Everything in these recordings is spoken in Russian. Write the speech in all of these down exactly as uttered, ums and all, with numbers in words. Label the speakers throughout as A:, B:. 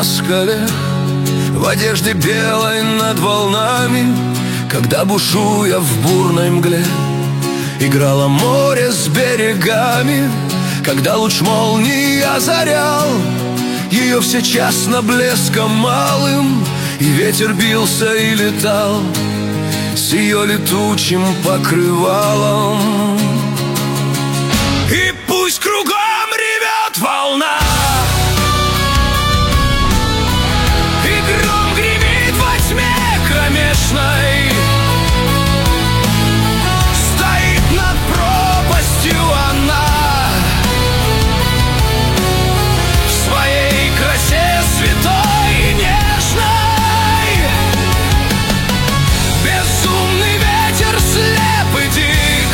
A: на скале, в одежде белой над волнами, когда, бушуя в бурной мгле, играло море с берегами, когда луч молнии озарял ее всечасно блеском малым, и ветер бился и летал с ее летучим покрывалом. И пусть кругом ревет волна, и гром гремит во тьме кромешной, стоит над пропастью она в своей красе святой и нежной. Безумный ветер слеп и дик,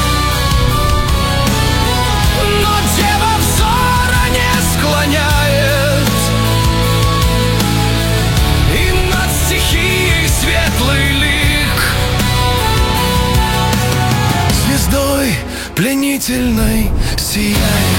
A: но дева взора не склоняет, и над стихией светлый лик звездой пленительной сияет.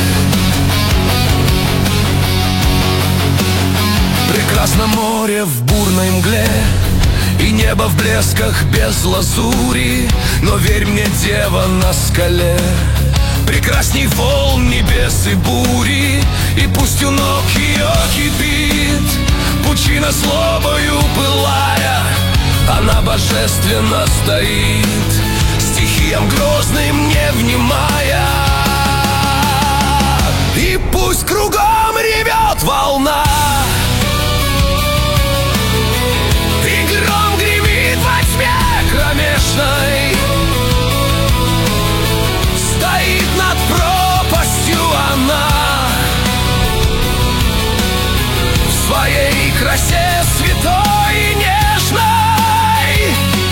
A: Прекрасно море в бурной мгле, и небо в блесках без лазури, но верь мне, дева на скале прекрасней волн, небес и бури. И пусть у ног ее кипит пучина злобою пылая, она божественно стоит, стихиям грозным не внимая. И пусть кругом ревет волна, и гром гремит во тьме кромешной, стоит над пропастью она в своей красе святой и нежной.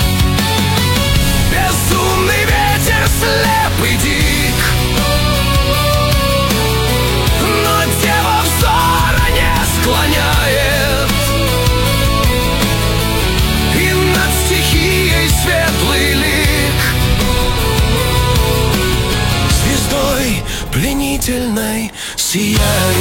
A: Безумный ветер слеп и дик, но дева взора не склоняет, и над стихией светлый лик звездой пленительной сияет.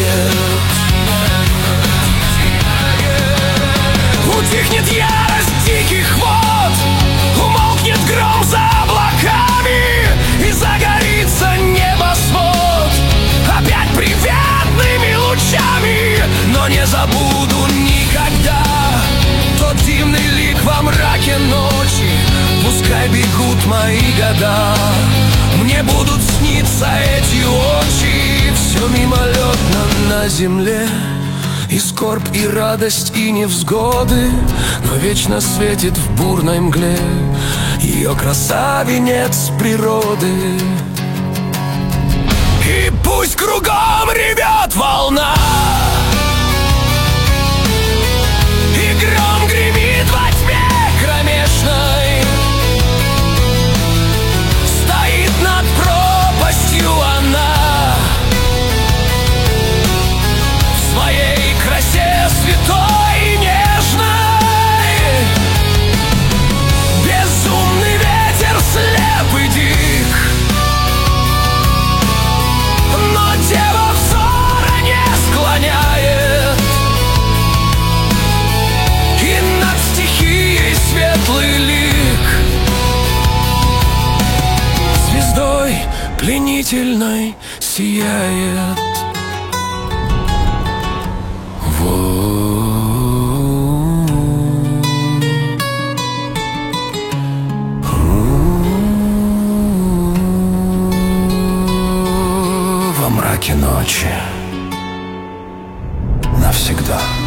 A: Утихнет ярость диких вод, умолкнет гром за облаками, и загорится небосвод опять приветными лучами. Но не забуду никогда тот дивный лик во мраке ночи. Пускай бегут мои года, мне будут сниться эти очи. Все мимолетно на земле, и скорбь, и радость, и невзгоды, но вечно светит в бурной мгле ее краса, венец природы. И пусть кругом ревет волна, и гром гремит во тьме кромешной, стоит над пропастью она в своей красе святой и нежной. Безумный ветер слеп и дик, но дева взора не склоняет, и над стихией светлый лик звездой пленительной сияет. Во мраке ночи навсегда.